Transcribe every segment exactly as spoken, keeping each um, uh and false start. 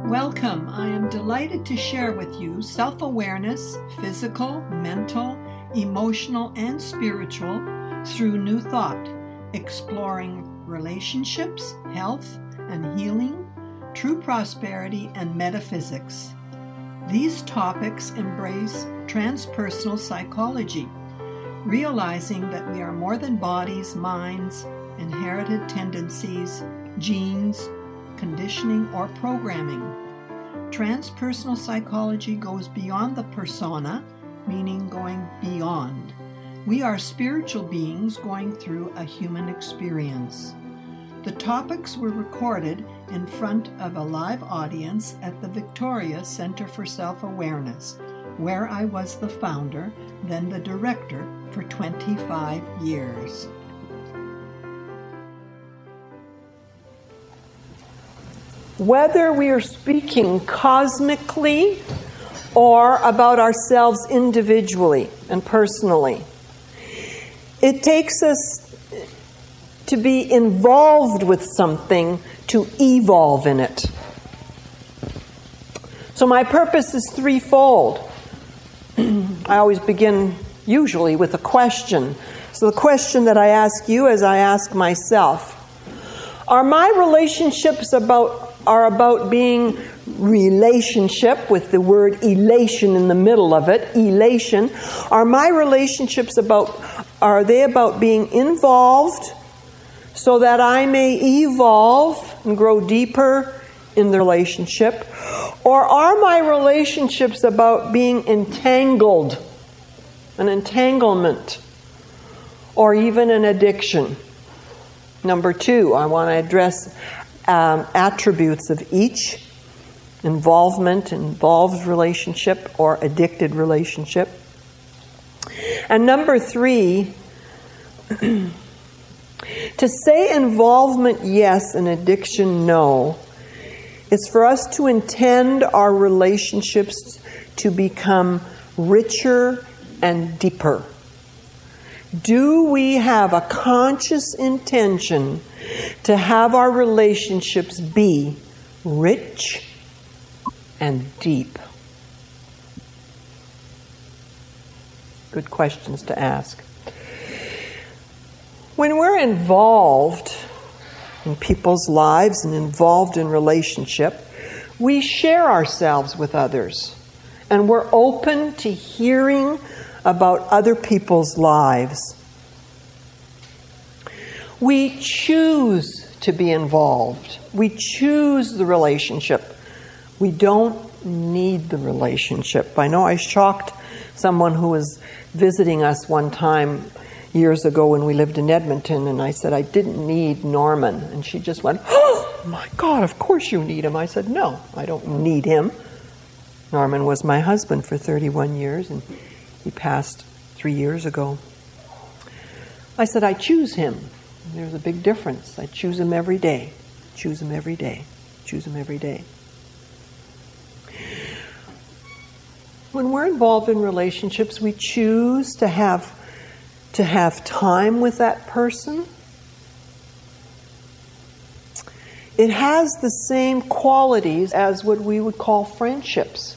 Welcome. I am delighted to share with you self-awareness, physical, mental, emotional, and spiritual through New Thought, exploring relationships, health and healing, true prosperity, and metaphysics. These topics embrace transpersonal psychology, realizing that we are more than bodies, minds, inherited tendencies, genes, conditioning, or programming. Transpersonal psychology goes beyond the persona, meaning going beyond. We are spiritual beings going through a human experience. The topics were recorded in front of a live audience at the Victoria Center for Self-Awareness, where I was the founder, then the director, for twenty-five years. Whether we are speaking cosmically or about ourselves individually and personally, it takes us to be involved with something to evolve in it. So my purpose is threefold. I always begin usually with a question. So the question that I ask you as I ask myself, are my relationships about are about being relationship with the word elation in the middle of it, elation. Are my relationships about, are they about being involved so that I may evolve and grow deeper in the relationship? Or are my relationships about being entangled, an entanglement, or even an addiction? Number two, I want to address Um, attributes of each: involvement, involved relationship, or addicted relationship. And number three, to say involvement yes and addiction no is for us to intend our relationships to become richer and deeper. Do we have a conscious intention to have our relationships be rich and deep? Good questions to ask. When we're involved in people's lives and involved in relationship, we share ourselves with others, and we're open to hearing about other people's lives. We choose to be involved. We choose the relationship. We don't need the relationship. I know I shocked someone who was visiting us one time years ago when we lived in Edmonton, and I said, I didn't need Norman. And she just went, oh my God, of course you need him. I said, no, I don't need him. Norman was my husband for thirty-one years, and he passed three years ago. I said, I choose him. There's a big difference. I choose him every day. Choose him every day. Choose him every day. When we're involved in relationships, we choose to have to have time with that person. It has the same qualities as what we would call friendships.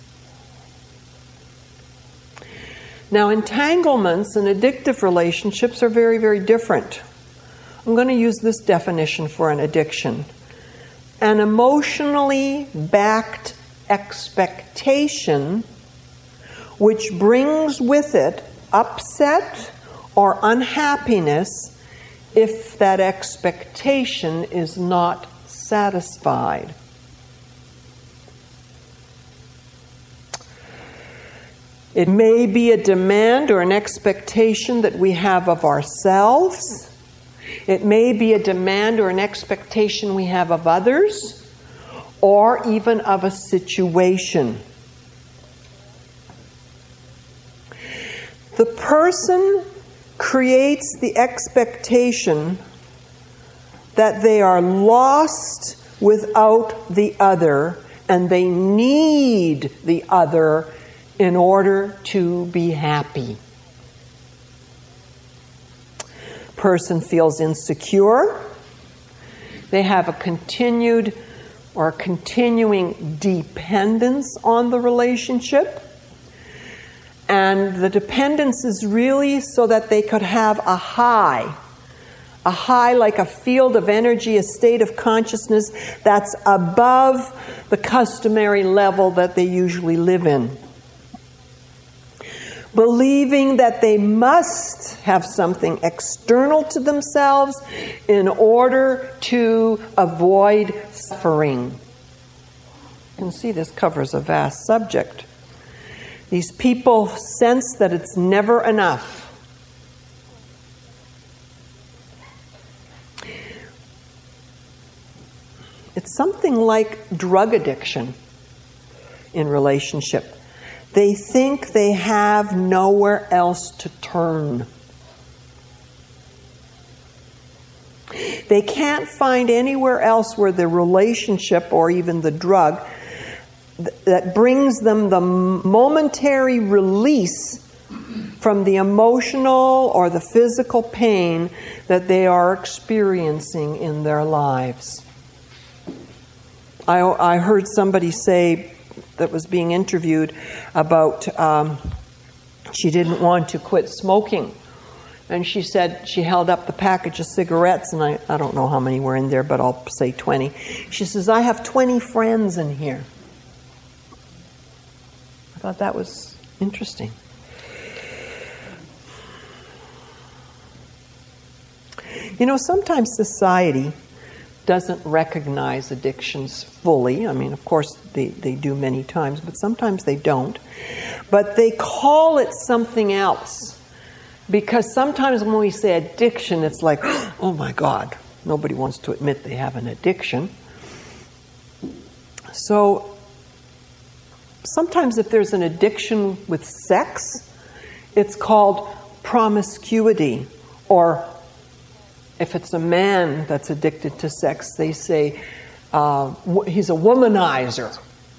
Now, entanglements and addictive relationships are very, very different. I'm going to use this definition for an addiction. An emotionally backed expectation which brings with it upset or unhappiness if that expectation is not satisfied. It may be a demand or an expectation that we have of ourselves. It may be a demand or an expectation we have of others, or even of a situation. The person creates the expectation that they are lost without the other, and they need the other in order to be happy. Person feels insecure. They have a continued or continuing dependence on the relationship. And the dependence is really so that they could have a high. A high like a field of energy, a state of consciousness that's above the customary level that they usually live in. Believing that they must have something external to themselves in order to avoid suffering. You can see this covers a vast subject. These people sense that it's never enough. It's something like drug addiction in relationship. They think they have nowhere else to turn. They can't find anywhere else where the relationship or even the drug th- that brings them the momentary release from the emotional or the physical pain that they are experiencing in their lives. I, I heard somebody say that was being interviewed about um, she didn't want to quit smoking. And she said she held up the package of cigarettes, and I, I don't know how many were in there, but I'll say twenty. She says, I have twenty friends in here. I thought that was interesting. You know, sometimes society doesn't recognize addictions fully. I mean, of course, they, they do many times, but sometimes they don't. But they call it something else. Because sometimes when we say addiction, it's like, oh my God, nobody wants to admit they have an addiction. So sometimes if there's an addiction with sex, it's called promiscuity, or if it's a man that's addicted to sex, they say uh, he's a womanizer.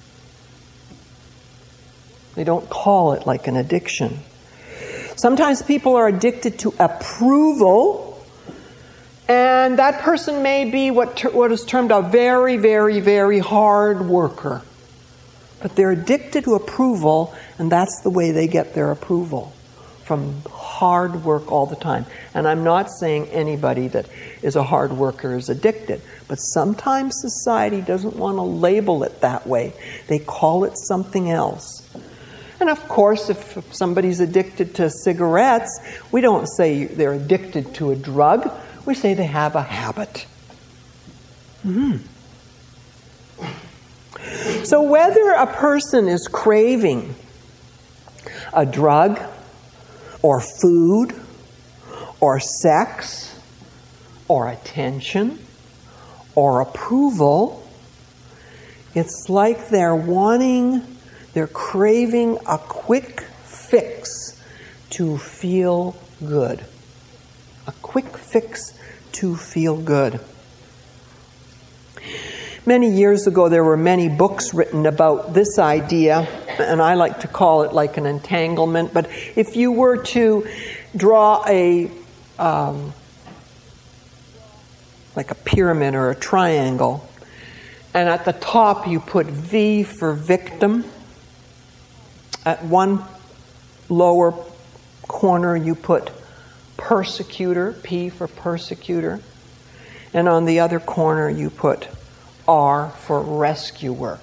They don't call it like an addiction. Sometimes people are addicted to approval, and that person may be what, ter- what is termed a very, very, very hard worker. But they're addicted to approval, and that's the way they get their approval, from hard work all the time. And I'm not saying anybody that is a hard worker is addicted, but sometimes society doesn't want to label it that way. They call it something else. And of course, if somebody's addicted to cigarettes, we don't say they're addicted to a drug. We say they have a habit. Mm-hmm. So whether a person is craving a drug, or food, or sex, or attention, or approval, it's like they're wanting, they're craving a quick fix to feel good. A quick fix to feel good. Many years ago, there were many books written about this idea, and I like to call it like an entanglement. But if you were to draw a, um, like a pyramid or a triangle, and at the top you put V for victim, at one lower corner you put persecutor, P for persecutor, and on the other corner you put R for rescuer.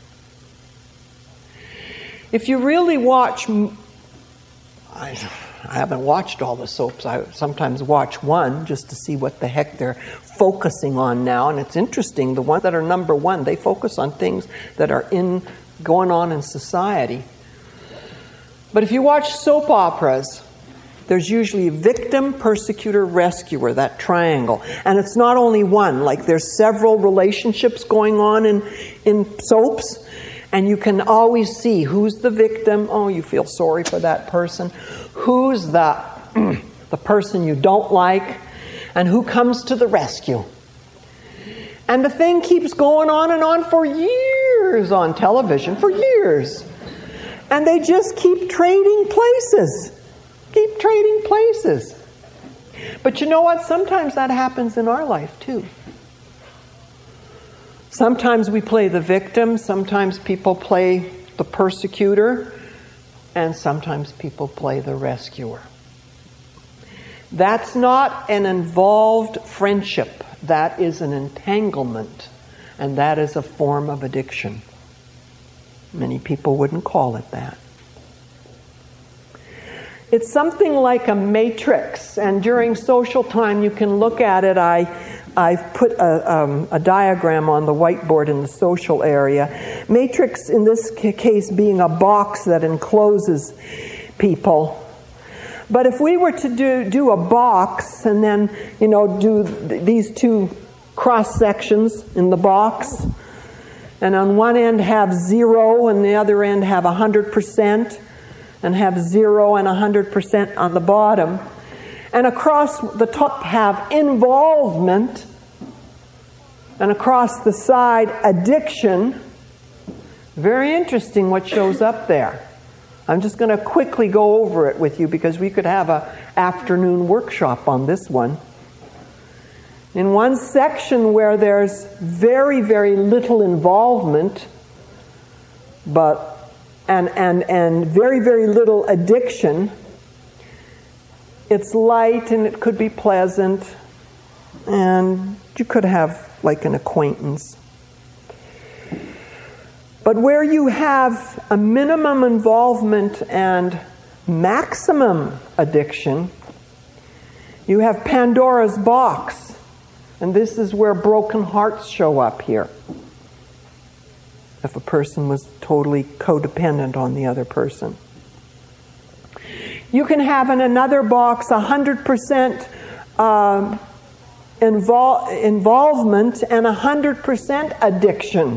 If you really watch, I, I haven't watched all the soaps. I sometimes watch one just to see what the heck they're focusing on now. And it's interesting, the ones that are number one, they focus on things that are in going on in society. But if you watch soap operas, there's usually a victim, persecutor, rescuer, that triangle. And it's not only one, like there's several relationships going on in, in soaps, and you can always see who's the victim. Oh, you feel sorry for that person. Who's the, the person you don't like, and who comes to the rescue. And the thing keeps going on and on for years on television, for years. And they just keep trading places. Keep trading places. But you know what? Sometimes that happens in our life too. Sometimes we play the victim, sometimes people play the persecutor, and sometimes people play the rescuer. That's not an involved friendship. That is an entanglement, and that is a form of addiction. Many people wouldn't call it that. It's something like a matrix, and during social time you can look at it. I, I've put a, um, a diagram on the whiteboard in the social area. Matrix, in this case, being a box that encloses people. But if we were to do, do a box and then, you know, do th- these two cross sections in the box, and on one end have zero and the other end have one hundred percent, and have zero and one hundred percent on the bottom, and across the top have involvement, and across the side addiction. Very interesting what shows up there. I'm just going to quickly go over it with you because we could have an afternoon workshop on this one. In one section where there's very, very little involvement, but and and and very, very little addiction, it's light and it could be pleasant, and you could have like an acquaintance. But where you have a minimum involvement and maximum addiction, you have Pandora's box. And this is where broken hearts show up here. If a person was totally codependent on the other person. You can have in another box one hundred percent um, invol- involvement and one hundred percent addiction.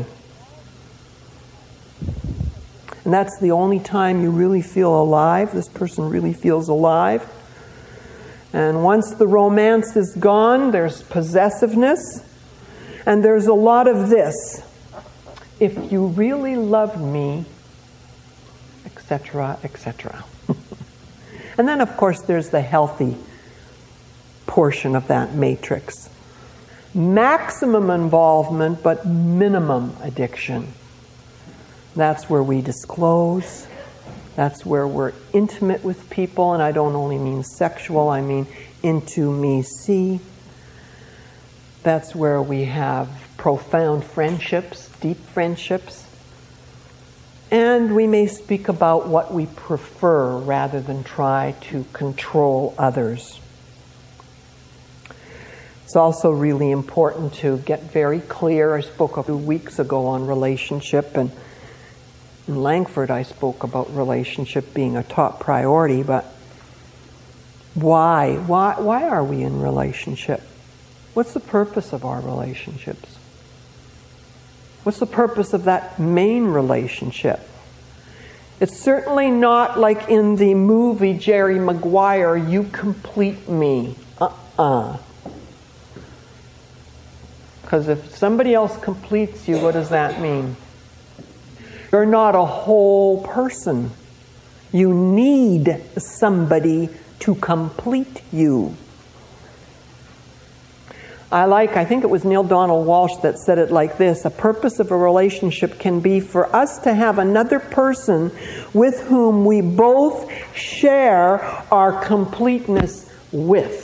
And that's the only time you really feel alive. This person really feels alive. And once the romance is gone, there's possessiveness. And there's a lot of this. If you really loved me, et cetera, et cetera. And then, of course, there's the healthy portion of that matrix. Maximum involvement, but minimum addiction. That's where we disclose. That's where we're intimate with people. And I don't only mean sexual, I mean intimacy. That's where we have profound friendships, deep friendships. And we may speak about what we prefer rather than try to control others. It's also really important to get very clear. I spoke a few weeks ago on relationship, and in Langford, I spoke about relationship being a top priority, but why? Why, why are we in relationship? What's the purpose of our relationships? What's the purpose of that main relationship? It's certainly not like in the movie Jerry Maguire, you complete me. Uh-uh. Because if somebody else completes you, what does that mean? You're not a whole person. You need somebody to complete you. I like, I think it was Neil Donald Walsh that said it like this: a purpose of a relationship can be for us to have another person with whom we both share our completeness with.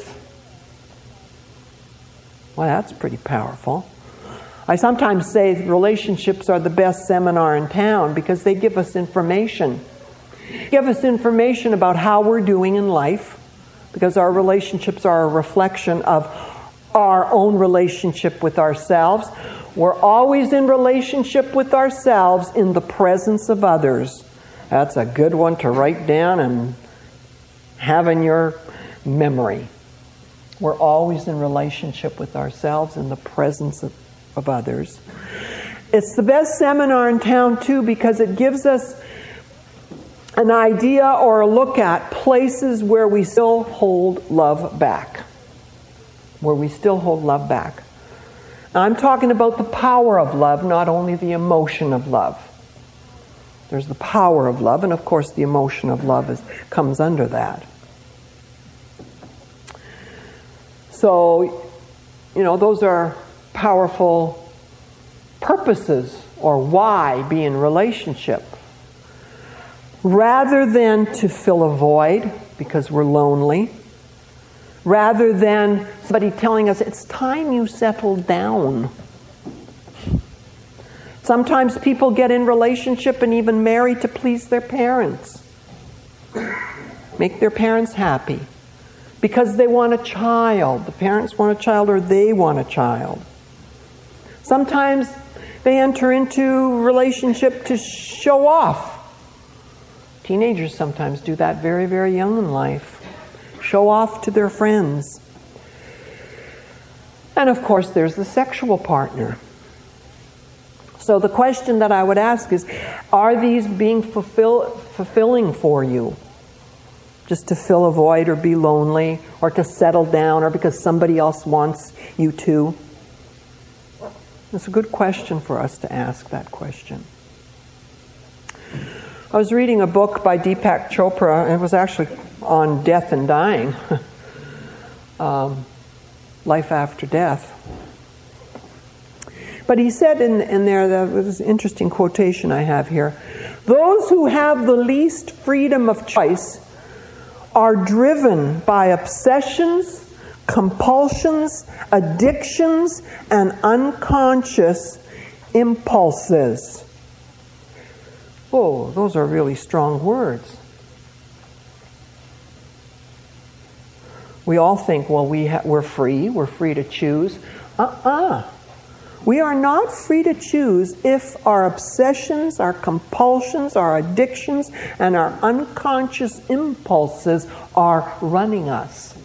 Well, that's pretty powerful. I sometimes say relationships are the best seminar in town because they give us information. Give us information about how we're doing in life, because our relationships are a reflection of our own relationship with ourselves. We're always in relationship with ourselves in the presence of others. That's a good one to write down and have in your memory. We're always in relationship with ourselves in the presence of of others. It's the best seminar in town too because it gives us an idea or a look at places where we still hold love back. Where we still hold love back. Now, I'm talking about the power of love, not only the emotion of love. There's the power of love, and of course the emotion of love is, comes under that. So, you know, those are powerful purposes or why be in relationship, rather than to fill a void because we're lonely, rather than somebody telling us it's time you settle down. Sometimes people get in relationship and even marry to please their parents, make their parents happy because they want a child. The parents want a child or they want a child. Sometimes they enter into relationship to show off. Teenagers sometimes do that very, very young in life. Show off to their friends. And of course, there's the sexual partner. So the question that I would ask is, are these being fulfill, fulfilling for you? Just to fill a void or be lonely or to settle down or because somebody else wants you to? It's a good question for us to ask that question. I was reading a book by Deepak Chopra, and it was actually on death and dying. um, life after death. But he said in, in there, that was an interesting quotation I have here, those who have the least freedom of choice are driven by obsessions, compulsions, addictions, and unconscious impulses. Oh, those are really strong words. We all think, well, we ha- we're free, we're free to choose. Uh-uh. We are not free to choose if our obsessions, our compulsions, our addictions, and our unconscious impulses are running us.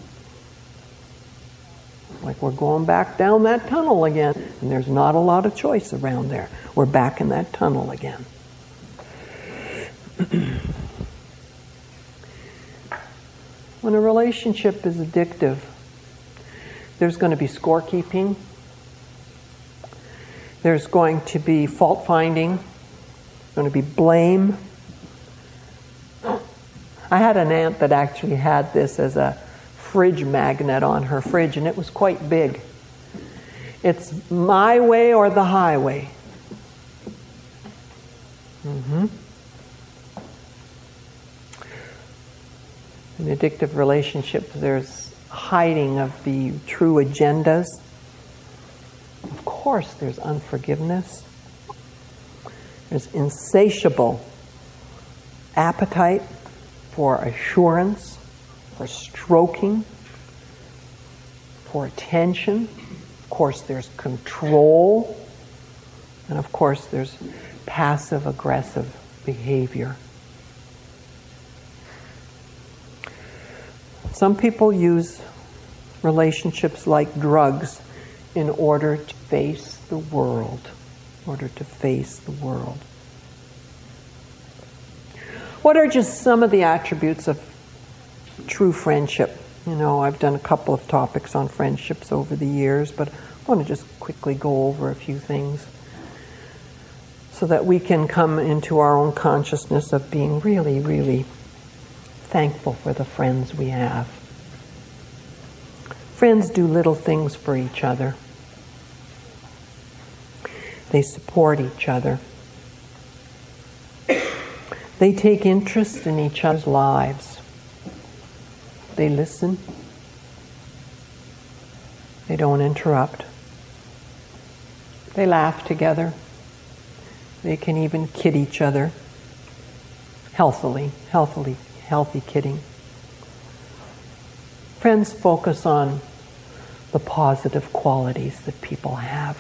Like we're going back down that tunnel again, and there's not a lot of choice around there. We're back in that tunnel again. When a relationship is addictive, there's going to be scorekeeping. There's going to be fault finding. There's going to be blame. I had an aunt that actually had this as a fridge magnet on her fridge, and it was quite big. It's my way or the highway. Mm-hmm. In addictive relationships, there's hiding of the true agendas. Of course, there's unforgiveness. There's insatiable appetite for assurance, for stroking, for attention. Of course, there's control. And of course, there's passive-aggressive behavior. Some people use relationships like drugs in order to face the world. In order to face the world. What are just some of the attributes of true friendship? You know, I've done a couple of topics on friendships over the years, but I want to just quickly go over a few things so that we can come into our own consciousness of being really, really thankful for the friends we have. Friends do little things for each other. They support each other. They take interest in each other's lives. They listen. They don't interrupt. They laugh together. They can even kid each other. Healthily, healthily, healthy kidding. Friends focus on the positive qualities that people have.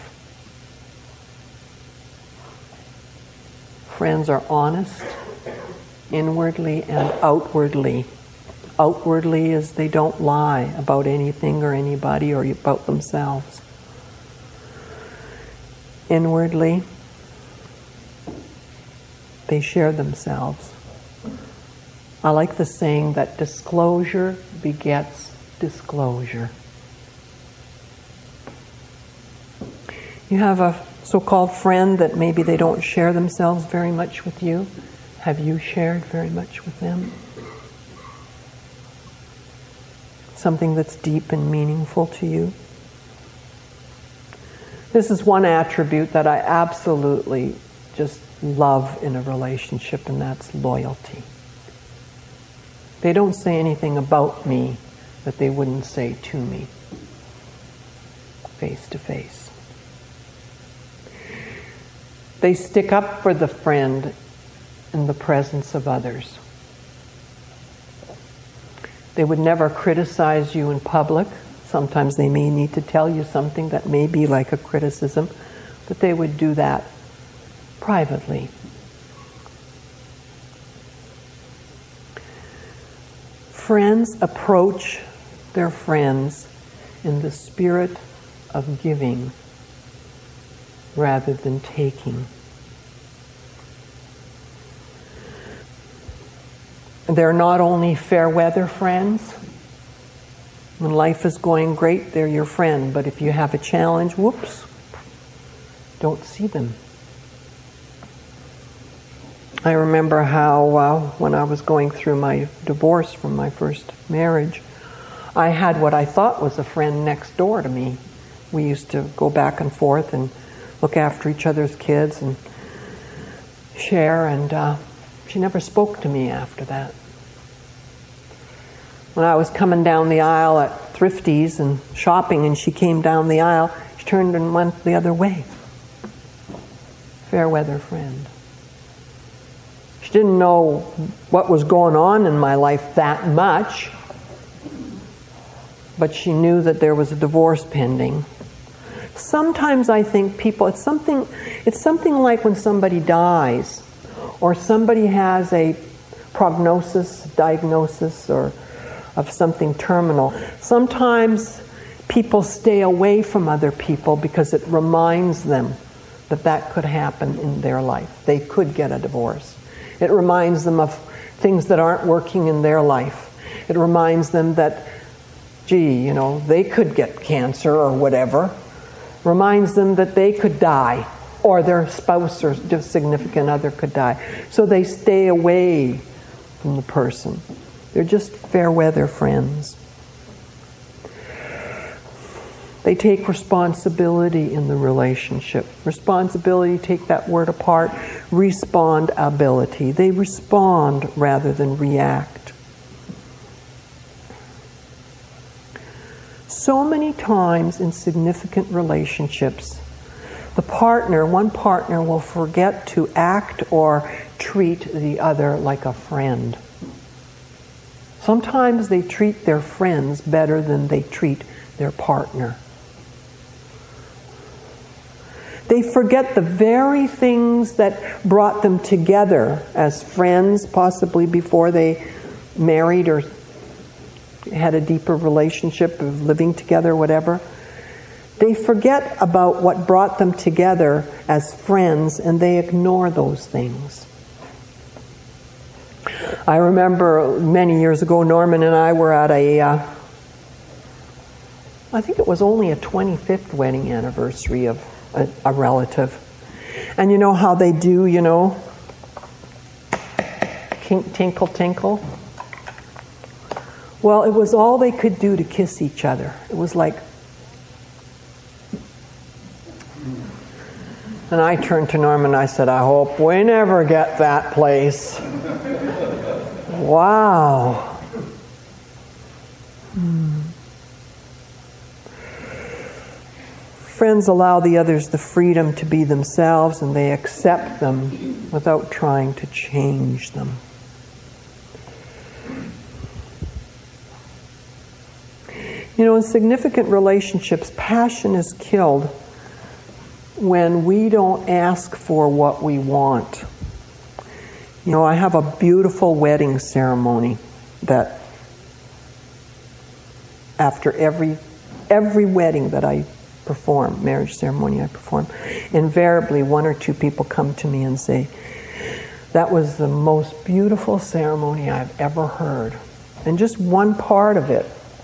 Friends are honest, inwardly and outwardly. Outwardly is they don't lie about anything or anybody or about themselves. Inwardly, they share themselves. I like the saying that disclosure begets disclosure. You have a so-called friend that maybe they don't share themselves very much with you. Have you shared very much with them? Something that's deep and meaningful to you? This is one attribute that I absolutely just love in a relationship, and that's loyalty. They don't say anything about me that they wouldn't say to me, face to face. They stick up for the friend in the presence of others. They would never criticize you in public. Sometimes they may need to tell you something that may be like a criticism, but they would do that privately. Friends approach their friends in the spirit of giving rather than taking. They're not only fair weather friends. When life is going great, they're your friend. But if you have a challenge, whoops, don't see them. I remember how uh, when I was going through my divorce from my first marriage, I had what I thought was a friend next door to me. We used to go back and forth and look after each other's kids and share, and uh, she never spoke to me after that. When I was coming down the aisle at Thrifty's and shopping, and she came down the aisle, she turned and went the other way. Fair weather friend. She didn't know what was going on in my life that much, but she knew that there was a divorce pending. Sometimes I think people, it's something, it's something like when somebody dies, or somebody has a prognosis, diagnosis, or of something terminal. Sometimes people stay away from other people because it reminds them that that could happen in their life. They could get a divorce. It reminds them of things that aren't working in their life. It reminds them that, gee, you know, they could get cancer or whatever. Reminds them that they could die, or their spouse or significant other could die. So they stay away from the person. They're just fair weather friends. They take responsibility in the relationship. Responsibility, take that word apart, respondability. They respond rather than react. So many times in significant relationships, the partner, one partner will forget to act or treat the other like a friend. Sometimes they treat their friends better than they treat their partner. They forget the very things that brought them together as friends, possibly before they married or had a deeper relationship of living together, whatever. They forget about what brought them together as friends, and they ignore those things. I remember many years ago, Norman and I were at a, uh, I think it was only a twenty-fifth wedding anniversary of a, a relative. And you know how they do, you know, Kink, tinkle, tinkle. Well, it was all they could do to kiss each other. It was like, and I turned to Norman and I said, I hope we never get that place. Wow. Hmm. Friends allow the others the freedom to be themselves, and they accept them without trying to change them. You know, in significant relationships, passion is killed when we don't ask for what we want. You know, I have a beautiful wedding ceremony that after every every wedding that I perform, marriage ceremony I perform, invariably one or two people come to me and say, that was the most beautiful ceremony I've ever heard. And just one part of it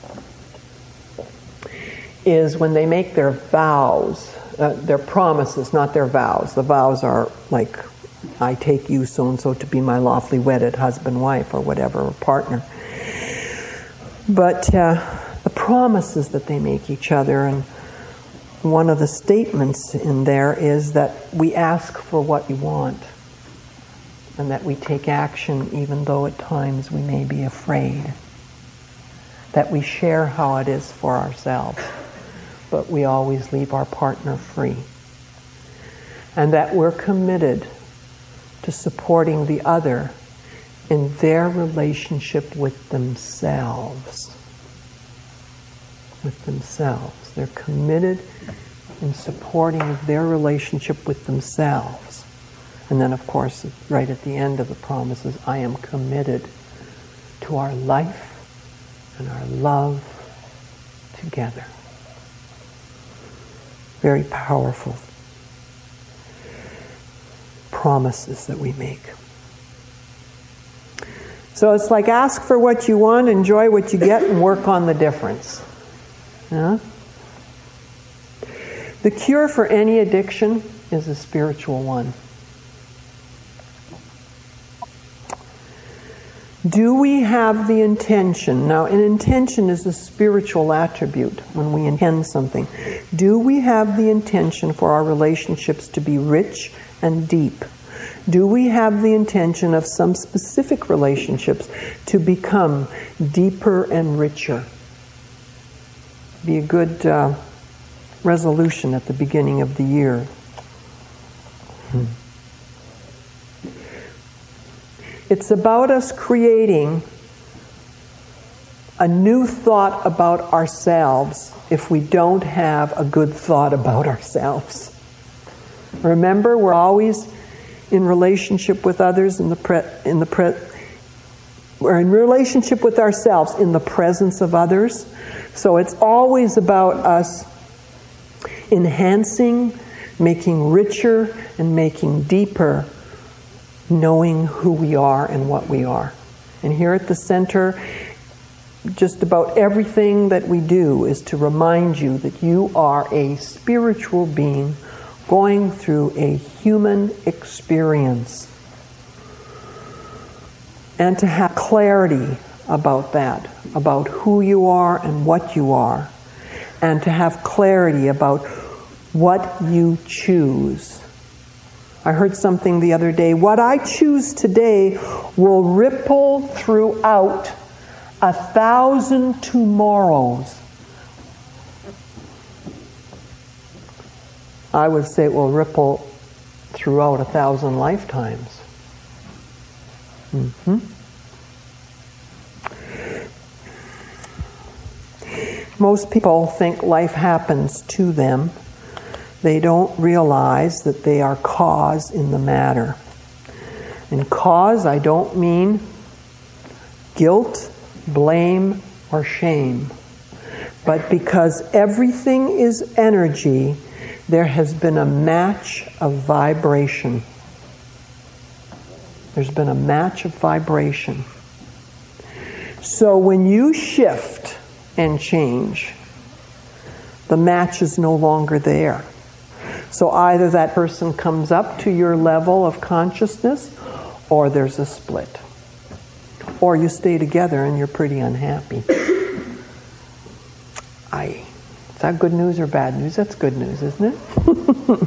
is when they make their vows, uh, their promises, not their vows. The vows are like, I take you so-and-so to be my lawfully wedded husband, wife, or whatever, or partner. But uh, the promises that they make each other, and one of the statements in there is that we ask for what we want, and that we take action even though at times we may be afraid. That we share how it is for ourselves, but we always leave our partner free. And that we're committed to supporting the other in their relationship with themselves. With themselves. They're committed in supporting their relationship with themselves. And then, of course, right at the end of the promise is, I am committed to our life and our love together. Very powerful promises that we make. So it's like, ask for what you want, enjoy what you get, and work on the difference. Yeah? The cure for any addiction is a spiritual one. Do we have the intention? Now, an intention is a spiritual attribute when we intend something. Do we have the intention for our relationships to be rich and deep? Do we have the intention of some specific relationships to become deeper and richer? Be a good uh, resolution at the beginning of the year. Hmm. It's about us creating a new thought about ourselves if we don't have a good thought about ourselves. Remember, we're always in relationship with others in the pre, in the pre, we're in relationship with ourselves in the presence of others. So it's always about us enhancing, making richer, and making deeper, knowing who we are and what we are. And here at the center, just about everything that we do is to remind you that you are a spiritual being going through a human experience. And to have clarity about that, about who you are and what you are. And to have clarity about what you choose. I heard something the other day. What I choose today will ripple throughout a thousand tomorrows. I would say it will ripple throughout a thousand lifetimes. Mm-hmm. Most people think life happens to them. They don't realize that they are cause in the matter. And cause, I don't mean guilt, blame, or shame. But because everything is energy, there has been a match of vibration. There's been a match of vibration. So when you shift and change, the match is no longer there. So either that person comes up to your level of consciousness, or there's a split. Or you stay together and you're pretty unhappy. I, is that good news or bad news? That's good news, isn't it?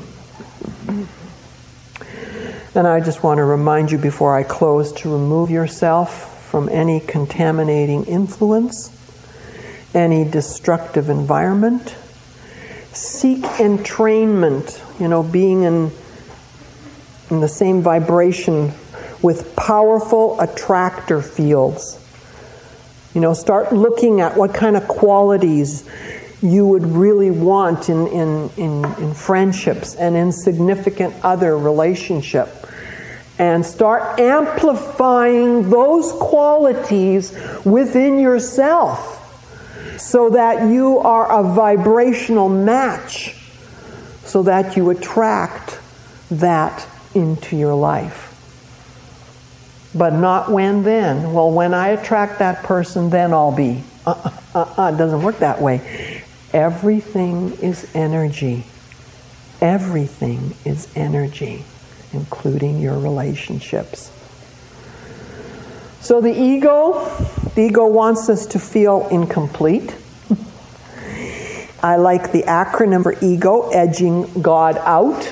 And I just want to remind you before I close to remove yourself from any contaminating influence, any destructive environment. Seek entrainment, you know, being in, in the same vibration with powerful attractor fields. You know, start looking at what kind of qualities you would really want in, in, in, in friendships and in significant other relationship. And start amplifying those qualities within yourself, so that you are a vibrational match, so that you attract that into your life. But not when then. Well, when I attract that person, then I'll be. Uh, uh, uh, it doesn't work that way. Everything is energy. Everything is energy, including your relationships. So the ego, the ego wants us to feel incomplete. I like the acronym for ego, edging God out.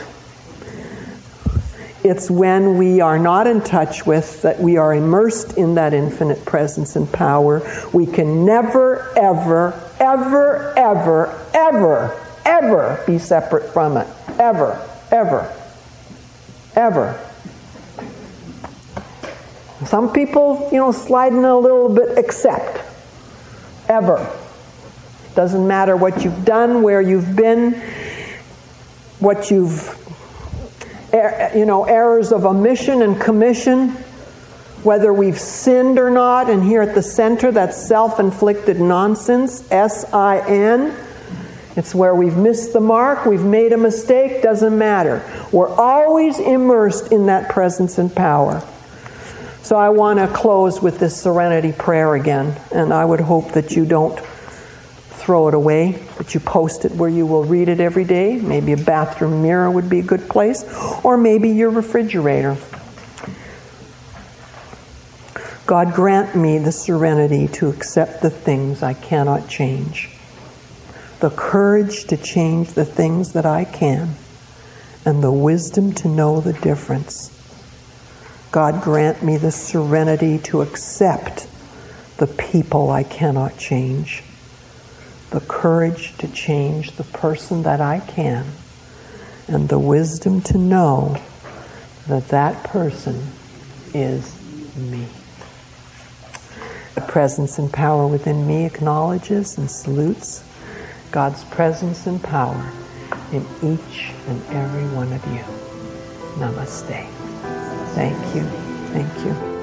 It's when we are not in touch with, that we are immersed in that infinite presence and power. We can never, ever, ever, ever, ever, ever be separate from it. Ever, ever, ever. Some people, you know, slide in a little bit, except. Ever. Doesn't matter what you've done, where you've been, what you've, you know, errors of omission and commission, whether we've sinned or not, and here at the center, that's self-inflicted nonsense, S I N. It's where we've missed the mark, we've made a mistake, doesn't matter. We're always immersed in that presence and power. So I want to close with this serenity prayer again, and I would hope that you don't throw it away, but you post it where you will read it every day. Maybe a bathroom mirror would be a good place, or maybe your refrigerator. God, grant me the serenity to accept the things I cannot change, the courage to change the things that I can, and the wisdom to know the difference. God, grant me the serenity to accept the people I cannot change, the courage to change the person that I can, and the wisdom to know that that person is me. The presence and power within me acknowledges and salutes God's presence and power in each and every one of you. Namaste. Thank you. Thank you.